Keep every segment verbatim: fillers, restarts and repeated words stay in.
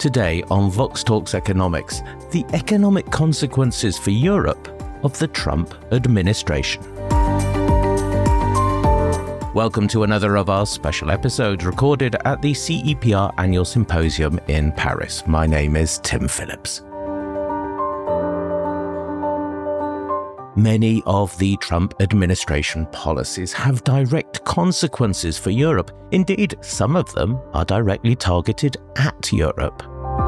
Today on Vox Talks Economics, the economic consequences for Europe of the Trump administration. Welcome to another of our special episodes recorded at the C E P R Annual Symposium in Paris. My name is Tim Phillips. Many of the Trump administration policies have direct consequences for Europe. Indeed, some of them are directly targeted at Europe.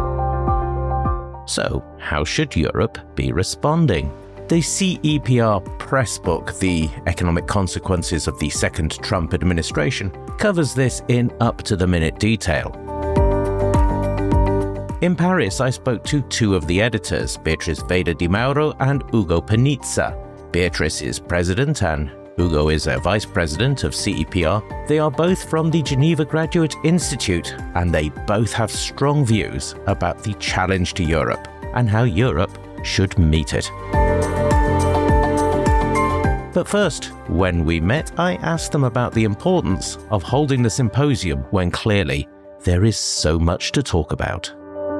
So, how should Europe be responding? The C E P R press book, The Economic Consequences of the Second Trump Administration, covers this in up-to-the-minute detail. In Paris, I spoke to two of the editors, Beatriz Veda Di Mauro and Ugo Panizza. Beatriz is president and Ugo is a vice president of C E P R. They are both from the Geneva Graduate Institute, and they both have strong views about the challenge to Europe and how Europe should meet it. But first, when we met, I asked them about the importance of holding the symposium when clearly there is so much to talk about.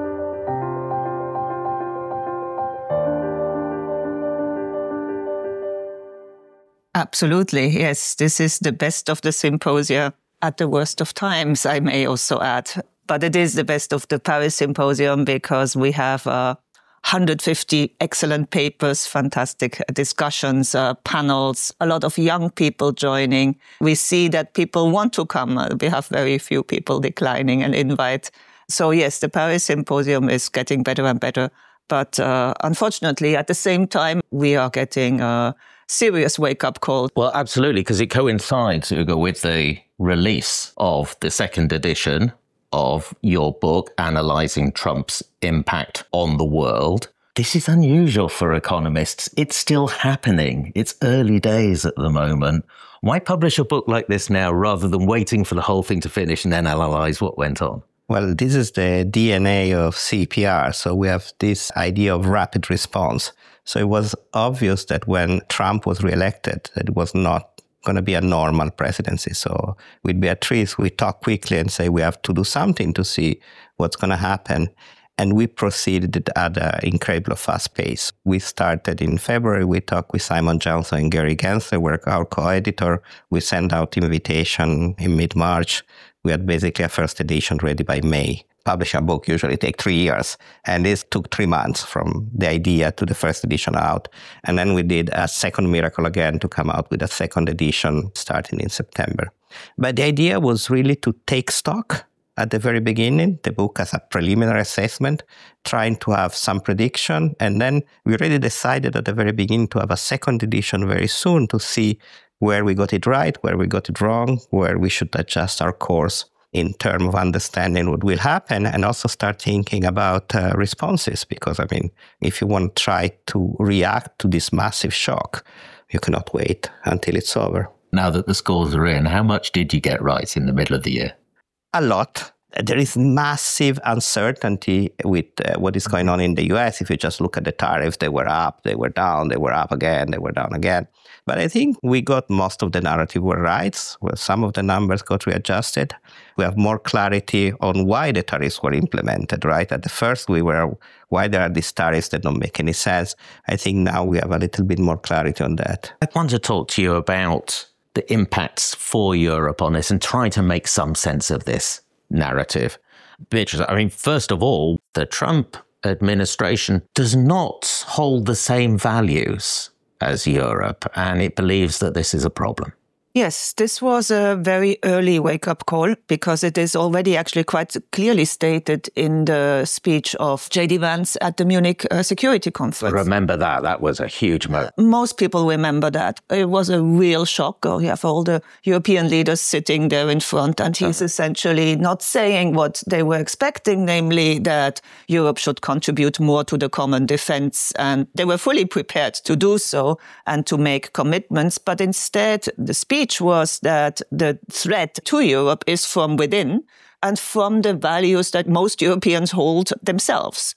Absolutely, yes. This is the best of the symposia at the worst of times, I may also add. But it is the best of the Paris Symposium because we have uh, one hundred fifty excellent papers, fantastic discussions, uh, panels, a lot of young people joining. We see that people want to come. We have very few people declining an invite. So yes, the Paris Symposium is getting better and better. But uh, unfortunately, at the same time, we are getting a serious wake-up call. Well, absolutely, because it coincides, Ugo, with the release of the second edition of your book, Analyzing Trump's Impact on the World. This is unusual for economists. It's still happening. It's early days at the moment. Why publish a book like this now rather than waiting for the whole thing to finish and then analyze what went on? Well, this is the D N A of C E P R. So we have this idea of rapid response. So it was obvious that when Trump was reelected, that it was not going to be a normal presidency. So with Beatriz, we talk quickly and say we have to do something to see what's going to happen. And we proceeded at an incredibly fast pace. We started in February. We talked with Simon Johnson and Gary Gensler, were our co-editor. We sent out invitation in mid-March. We had basically a first edition ready by May. Publishing a book usually takes three years. And this took three months from the idea to the first edition out. And then we did a second miracle again to come out with a second edition starting in September. But the idea was really to take stock at the very beginning, the book as a preliminary assessment, trying to have some prediction. And then we already decided at the very beginning to have a second edition very soon to see where we got it right, where we got it wrong, where we should adjust our course in terms of understanding what will happen, and also start thinking about uh, responses. Because, I mean, if you want to try to react to this massive shock, you cannot wait until it's over. Now that the scores are in, how much did you get right in the middle of the year? A lot. There is massive uncertainty with uh, what is going on in the U S. If you just look at the tariffs, they were up, they were down, they were up again, they were down again. But I think we got most of the narrative were right. Well, some of the numbers got readjusted. We have more clarity on why the tariffs were implemented, right? At the first, we were, why there are these tariffs that don't make any sense. I think now we have a little bit more clarity on that. I want to talk to you about the impacts for Europe on this and try to make some sense of this narrative. Beatriz, I mean, first of all, the Trump administration does not hold the same values as Europe, and it believes that this is a problem. Yes, this was a very early wake-up call because it is already actually quite clearly stated in the speech of J D Vance at the Munich uh, Security Conference. Remember that. That was a huge moment. Most people remember that. It was a real shock. Oh, you have all the European leaders sitting there in front, and he's uh-huh. essentially not saying what they were expecting, namely that Europe should contribute more to the common defense. And they were fully prepared to do so and to make commitments. But instead, the speech was that the threat to Europe is from within and from the values that most Europeans hold themselves.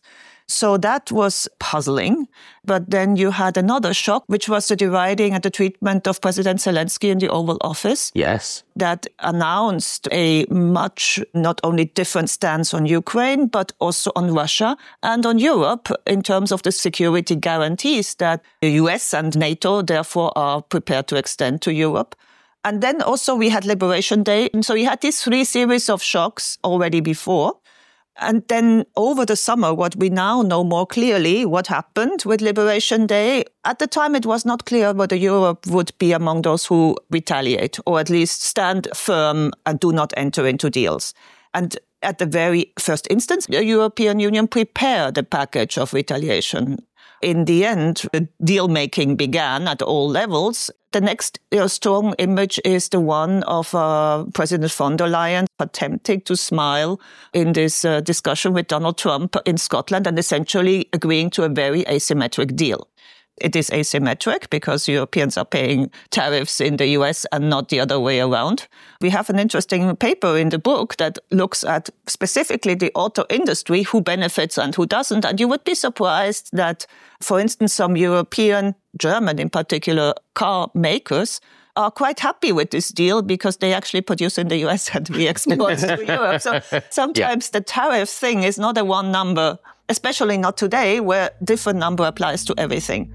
So that was puzzling. But then you had another shock, which was the deriding and the treatment of President Zelensky in the Oval Office. Yes. That announced a much not only different stance on Ukraine, but also on Russia and on Europe in terms of the security guarantees that the U S and NATO therefore are prepared to extend to Europe. And then also we had Liberation Day. And so you had these three series of shocks already before. And then over the summer, what we now know more clearly, what happened with Liberation Day, at the time it was not clear whether Europe would be among those who retaliate or at least stand firm and do not enter into deals. And at the very first instance, the European Union prepared a package of retaliation. In the end, the deal-making began at all levels. The next uh, strong image is the one of uh, President von der Leyen attempting to smile in this uh, discussion with Donald Trump in Scotland and essentially agreeing to a very asymmetric deal. It is asymmetric because Europeans are paying tariffs in the U S and not the other way around. We have an interesting paper in the book that looks at specifically the auto industry, who benefits and who doesn't. And you would be surprised that, for instance, some European, German in particular, car makers are quite happy with this deal because they actually produce in the U S and we export to Europe. So sometimes yeah. the tariff thing is not a one number, especially not today, where different number applies to everything.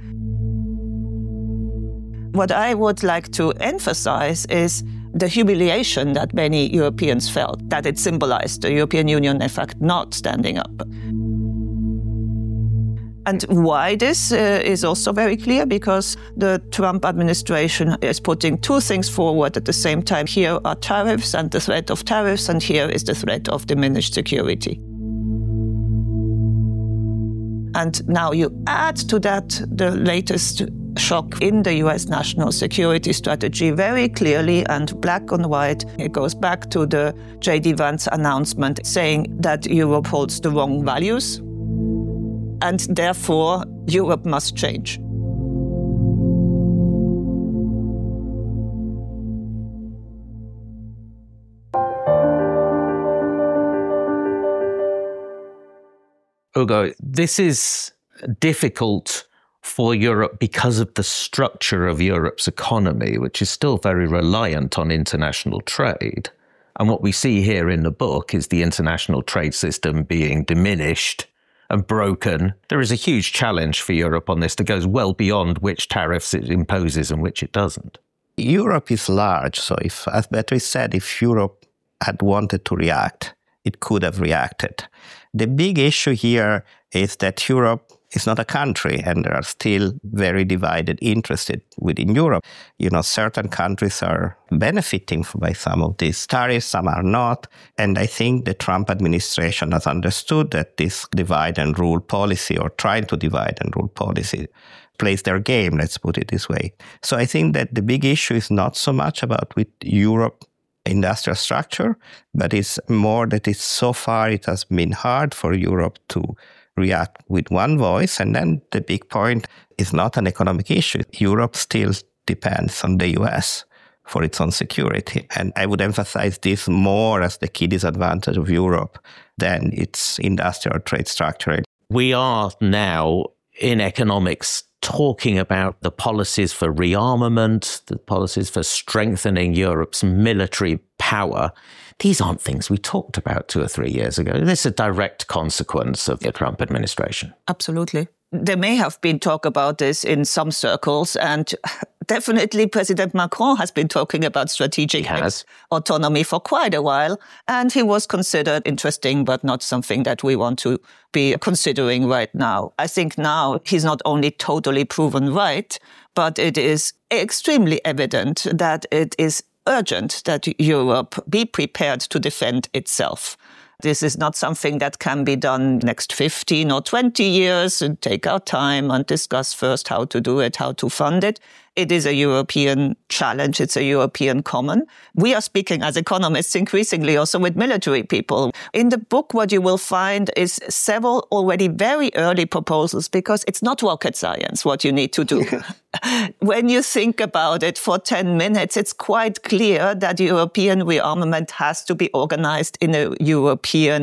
What I would like to emphasize is the humiliation that many Europeans felt, that it symbolized the European Union, in fact, not standing up. And why this uh, is also very clear, because the Trump administration is putting two things forward at the same time. Here are tariffs and the threat of tariffs, and here is the threat of diminished security. And now you add to that the latest shock in the U S national security strategy very clearly and black on white. It goes back to the J D Vance announcement saying that Europe holds the wrong values and therefore Europe must change. Ugo, this is difficult for Europe because of the structure of Europe's economy, which is still very reliant on international trade. And what we see here in the book is the international trade system being diminished and broken. There is a huge challenge for Europe on this that goes well beyond which tariffs it imposes and which it doesn't. Europe is large, so if, as Beatrice said, if Europe had wanted to react, it could have reacted. The big issue here is that Europe is not a country, and there are still very divided interests within Europe. You know, certain countries are benefiting by some of these tariffs, some are not. And I think the Trump administration has understood that this divide and rule policy, or trying to divide and rule policy, plays their game, let's put it this way. So I think that the big issue is not so much about with Europe industrial structure, but it's more that it's so far it has been hard for Europe to react with one voice. And then the big point is not an economic issue. Europe still depends on the U S for its own security. And I would emphasize this more as the key disadvantage of Europe than its industrial trade structure. We are now in economics talking about the policies for rearmament, the policies for strengthening Europe's military power. These aren't things we talked about two or three years ago. This is a direct consequence of the Trump administration. Absolutely. There may have been talk about this in some circles, and definitely President Macron has been talking about strategic autonomy for quite a while, and he was considered interesting, but not something that we want to be considering right now. I think now he's not only totally proven right, but it is extremely evident that it is urgent that Europe be prepared to defend itself. This is not something that can be done next fifteen or twenty years and take our time and discuss first how to do it, how to fund it. It is a European challenge. It's a European common. We are speaking as economists increasingly also with military people. In the book, what you will find is several already very early proposals, because it's not rocket science what you need to do. When you think about it for ten minutes, it's quite clear that European rearmament has to be organized in a European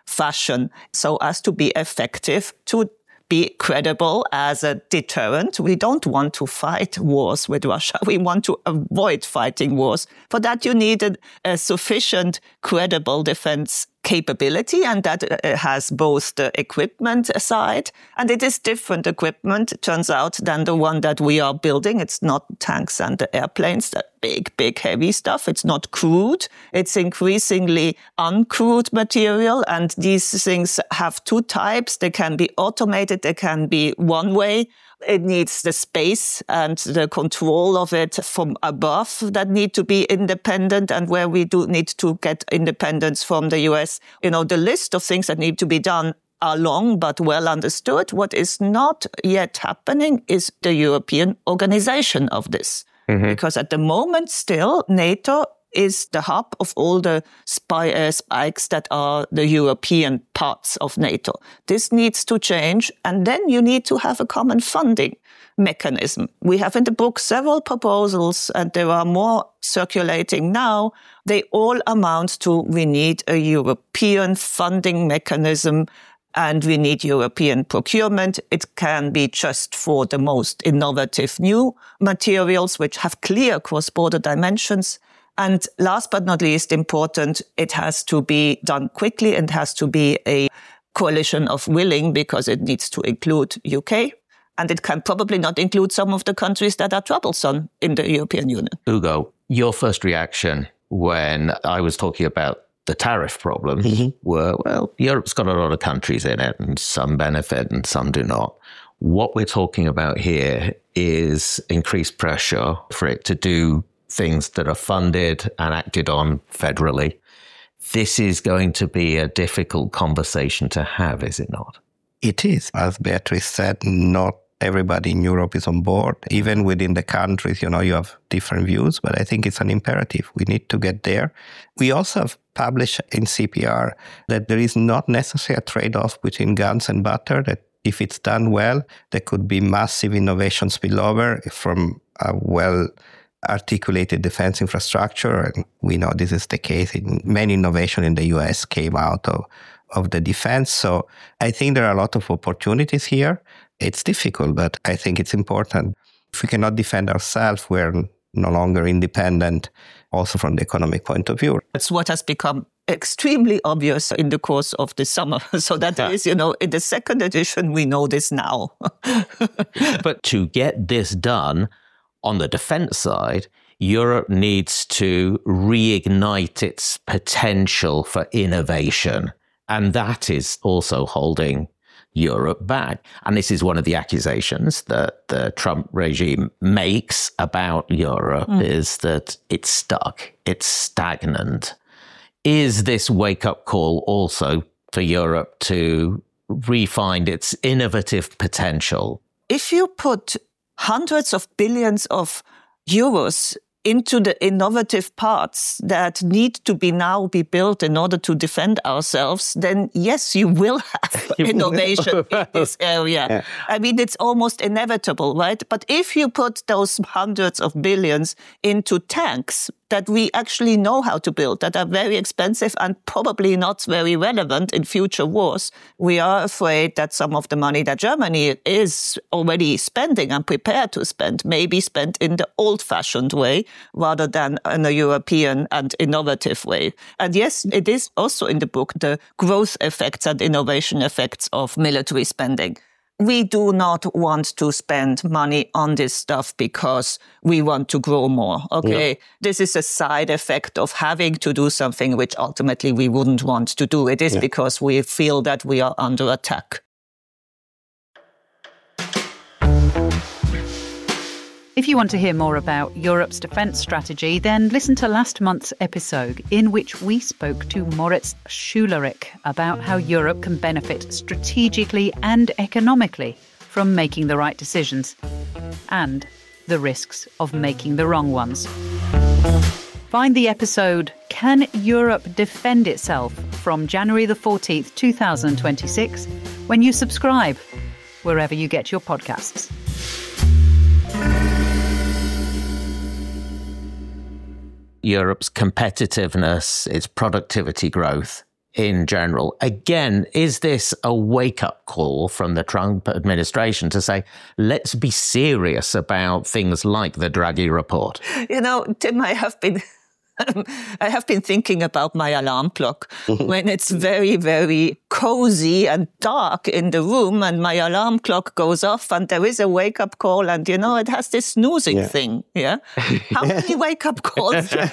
fashion so as to be effective, to be credible as a deterrent. We don't want to fight wars with Russia. We want to avoid fighting wars. For that, you need a, a sufficient credible defense capability, and that uh, has both the equipment side, and it is different equipment, it turns out, than the one that we are building. It's not tanks and the airplanes, that big, big, heavy stuff. It's not crude. It's increasingly uncrewed material, and these things have two types. They can be automated, they can be one way. It needs the space and the control of it from above that need to be independent, and where we do need to get independence from the U S. You know, the list of things that need to be done are long but well understood. What is not yet happening is the European organization of this. Mm-hmm. Because at the moment still, NATO is the hub of all the spy, uh, spikes that are the European parts of NATO. This needs to change, and then you need to have a common funding mechanism. We have in the book several proposals, and there are more circulating now. They all amount to we need a European funding mechanism, and we need European procurement. It can be just for the most innovative new materials, which have clear cross-border dimensions. And last but not least important, it has to be done quickly and has to be a coalition of willing, because it needs to include U K. And it can probably not include some of the countries that are troublesome in the European Union. Ugo, your first reaction when I was talking about the tariff problem mm-hmm. were, well, Europe's got a lot of countries in it and some benefit and some do not. What we're talking about here is increased pressure for it to do things that are funded and acted on federally. This is going to be a difficult conversation to have, is it not? It is. As Beatrice said, not everybody in Europe is on board. Even within the countries, you know, you have different views, but I think it's an imperative. We need to get there. We also have published in C P R that there is not necessarily a trade-off between guns and butter, that if it's done well, there could be massive innovation spillover from a well articulated defense infrastructure. And we know this is the case. In many innovation in the U S came out of, of the defense. So I think there are a lot of opportunities here. It's difficult, but I think it's important. If we cannot defend ourselves, we're no longer independent, also from the economic point of view. That's what has become extremely obvious in the course of the summer. So that yeah. is, you know, in the second edition, we know this now. But to get this done, on the defense side, Europe needs to reignite its potential for innovation. And that is also holding Europe back. And this is one of the accusations that the Trump regime makes about Europe mm. is that it's stuck, it's stagnant. Is this wake-up call also for Europe to refine its innovative potential? If you put hundreds of billions of euros into the innovative parts that need to be now be built in order to defend ourselves, then yes, you will have innovation in this area. Yeah. I mean, it's almost inevitable, right? But if you put those hundreds of billions into tanks that we actually know how to build, that are very expensive and probably not very relevant in future wars, we are afraid that some of the money that Germany is already spending and prepared to spend may be spent in the old-fashioned way rather than in a European and innovative way. And yes, it is also in the book, the growth effects and innovation effects of military spending. We do not want to spend money on this stuff because we want to grow more. Okay, yeah. This is a side effect of having to do something which ultimately we wouldn't want to do. It is yeah. because we feel that we are under attack. If you want to hear more about Europe's defence strategy, then listen to last month's episode in which we spoke to Moritz Schülerich about how Europe can benefit strategically and economically from making the right decisions and the risks of making the wrong ones. Find the episode Can Europe Defend Itself from January the fourteenth, twenty twenty-six when you subscribe wherever you get your podcasts. Europe's competitiveness, its productivity growth in general. Again, is this a wake-up call from the Trump administration to say, let's be serious about things like the Draghi report? You know, Tim, I have been... I have been thinking about my alarm clock when it's very, very cozy and dark in the room and my alarm clock goes off and there is a wake-up call and, you know, it has this snoozing yeah. thing, yeah? How many wake-up calls do you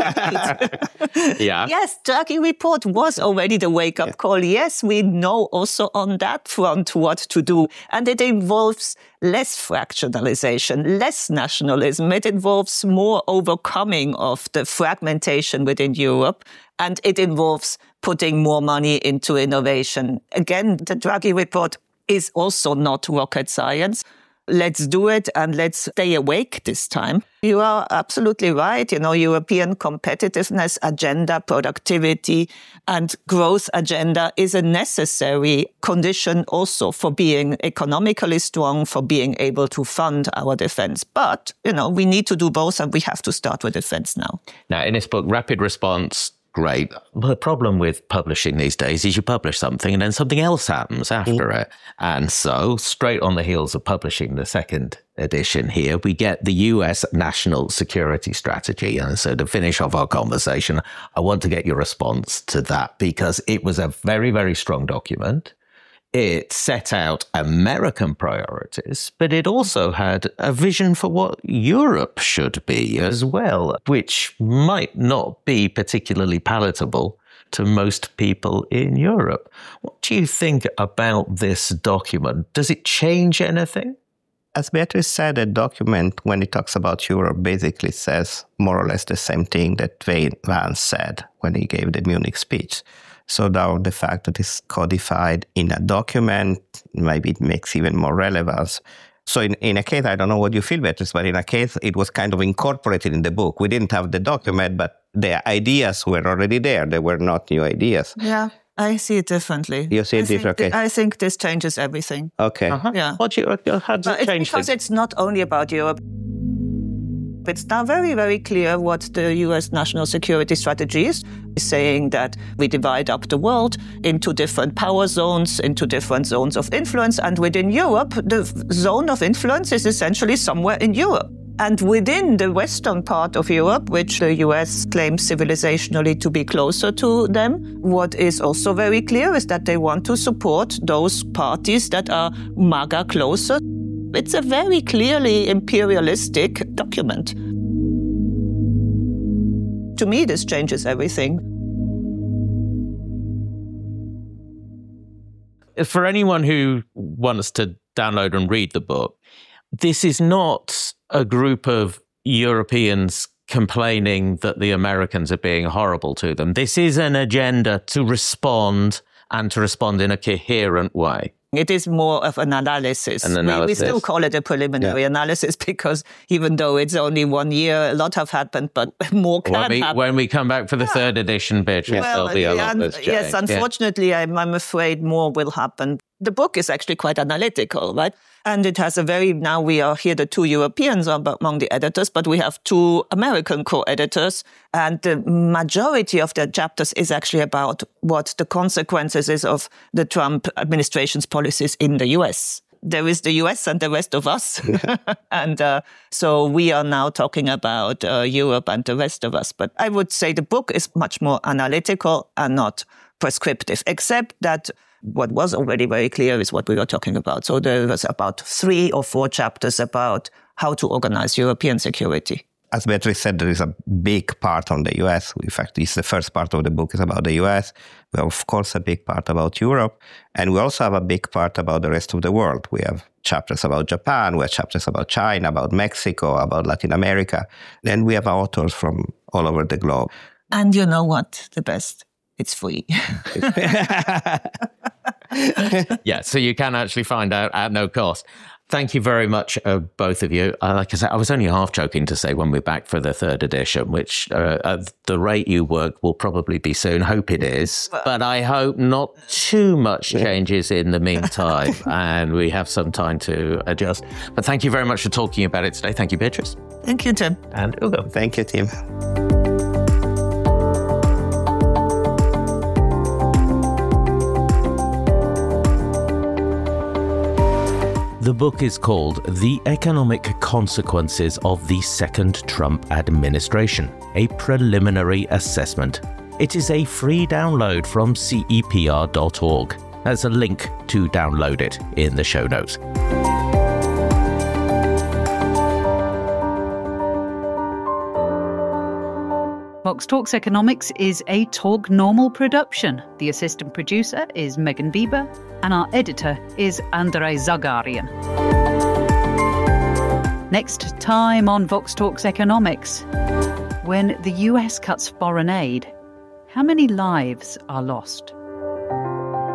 need? Yeah. Yes, Draghi report was already the wake-up yeah. call. Yes, we know also on that front what to do. And it involves less fractionalization, less nationalism. It involves more overcoming of the fragmentation within Europe, and it involves putting more money into innovation. Again, the Draghi report is also not rocket science. Let's do it and let's stay awake this time. You are absolutely right. You know, European competitiveness agenda, productivity and growth agenda is a necessary condition also for being economically strong, for being able to fund our defense. But, you know, we need to do both and we have to start with defense now. Now, in this book, Rapid Response, great. The problem with publishing these days is you publish something and then something else happens after mm. it. And so, straight on the heels of publishing the second edition here, we get the U S National Security Strategy. And so to finish off our conversation, I want to get your response to that because it was a very, very strong document. It set out American priorities, but it also had a vision for what Europe should be as well, which might not be particularly palatable to most people in Europe. What do you think about this document? Does it change anything? As Beatrice said, the document, when it talks about Europe, basically says more or less the same thing that Vance said when he gave the Munich speech. So now the fact that it's codified in a document, maybe it makes even more relevance. So in, in a case, I don't know what you feel, Beatrice, but in a case, it was kind of incorporated in the book. We didn't have the document, but the ideas were already there. They were not new ideas. Yeah, I see it differently. You see it differently? Okay. I think this changes everything. Okay. Uh-huh. Yeah. What do you, how does it change Because things? it's not only about Europe. It's now very, very clear what the U S national security strategy is, saying that we divide up the world into different power zones, into different zones of influence. And within Europe, the zone of influence is essentially somewhere in Europe. And within the western part of Europe, which the U S claims civilizationally to be closer to them, what is also very clear is that they want to support those parties that are MAGA closer. It's a very clearly imperialistic document. To me, this changes everything. For anyone who wants to download and read the book, this is not a group of Europeans complaining that the Americans are being horrible to them. This is an agenda to respond and to respond in a coherent way. It is more of an analysis. An analysis. We, we still call it a preliminary yeah. analysis because even though it's only one year, a lot have happened, but more can when we, happen. When we come back for the yeah. third edition, Beatrice, well, there'll be a lot un- that's changed. Yes, unfortunately, yeah. I'm, I'm afraid more will happen. The book is actually quite analytical, right? And it has a very, now we are here, the two Europeans are among the editors, but we have two American co-editors. And the majority of the chapters is actually about what the consequences is of the Trump administration's policies in the U S. There is the U S and the rest of us. and uh, so we are now talking about uh, Europe and the rest of us. But I would say the book is much more analytical and not prescriptive, except that what was already very clear is what we were talking about. So there was about three or four chapters about how to organize European security. As Beatrice said, there is a big part on the U S. In fact, it's the first part of the book is about the U S. We have, of course, a big part about Europe. And we also have a big part about the rest of the world. We have chapters about Japan, we have chapters about China, about Mexico, about Latin America. Then we have authors from all over the globe. And you know what? The best. It's free. Yeah, so you can actually find out at no cost. Thank you very much, uh, both of you. Uh, like I said, I was only half joking to say when we're back for the third edition, which uh, at the rate you work will probably be soon. Hope it is. But I hope not too much changes in the meantime and we have some time to adjust. But thank you very much for talking about it today. Thank you, Beatrice. Thank you, Tim. And Ugo. Thank you, Tim. The book is called The Economic Consequences of the Second Trump Administration, a Preliminary Assessment. It is a free download from C E P R dot org. There's a link to download it in the show notes. Vox Talks Economics is a Talk Normal production. The assistant producer is Megan Bieber, and our editor is Andrei Zagarian. Next time on Vox Talks Economics, when the U S cuts foreign aid, how many lives are lost?